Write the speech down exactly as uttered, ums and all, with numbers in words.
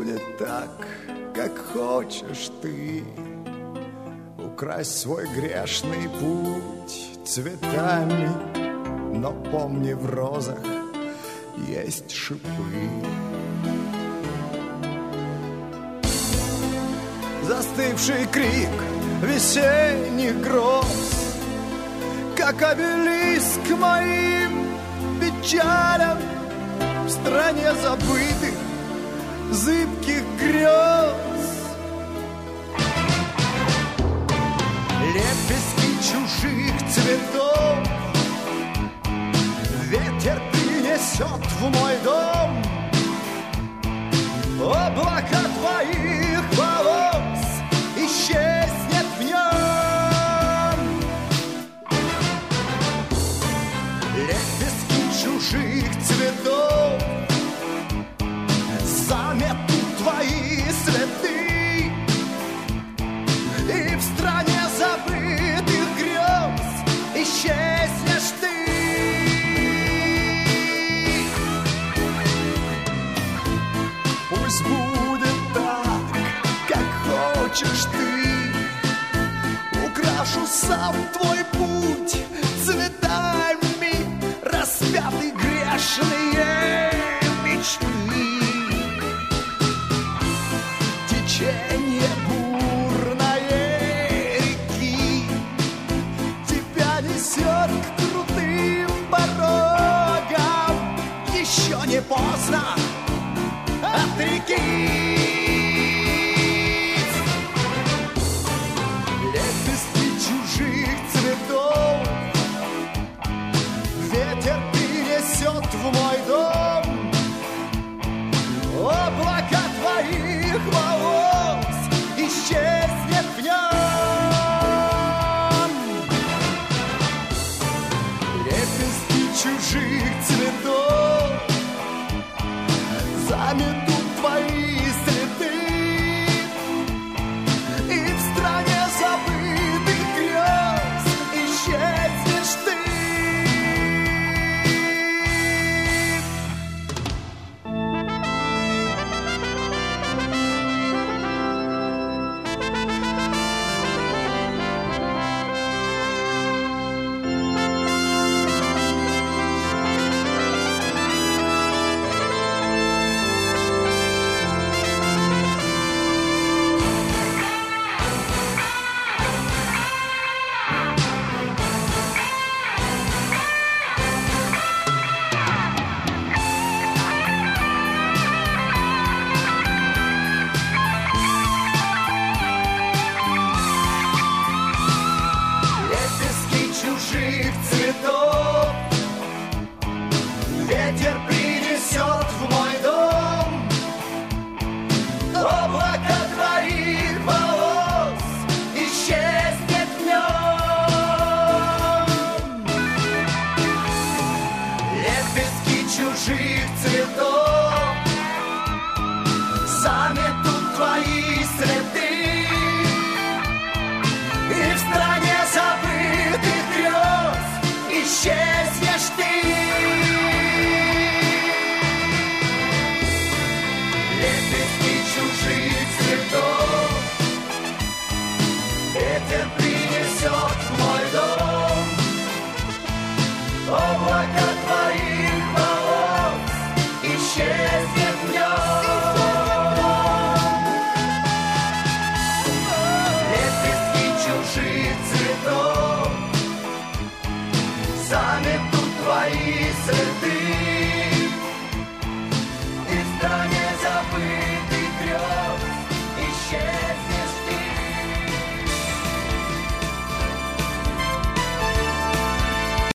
будет так, как хочешь ты. Украсть свой грешный путь цветами, но помни, в розах есть шипы. Застывший крик весенних гроз, как обелиск моим печалям в стране забытых зыбких грез. Лепестки чужих цветов ветер принесет в мой дом. Облака твоих волос исчезнет в нем. Лепестки чужих цветов заметут твои следы, и в стране забытых грез исчезнешь ты. Пусть будет так, как хочешь ты. Украшу сам твой путь цветами, распяты грешные мечты. Течение бурной реки тебя несет к крутым порогам. Еще не поздно отрекись. Лепестки чужих цветов ветер принесет в мой дом. Облака твоих волос исчезнет в нем. Лепестки чужих цветов заметут твои следы, и в стране забытых грез исчезнешь ты. Ветер принесет в мой дом. Облака твоих волос исчезнет в нем. Лепестки чужих цветов заметут твои следы, и в стране забытых грез исчезнешь ты. Ветер принесет в мой дом. Облака твоих волос исчезнет в нем. Лепестки чужих цветов заметут твои следы,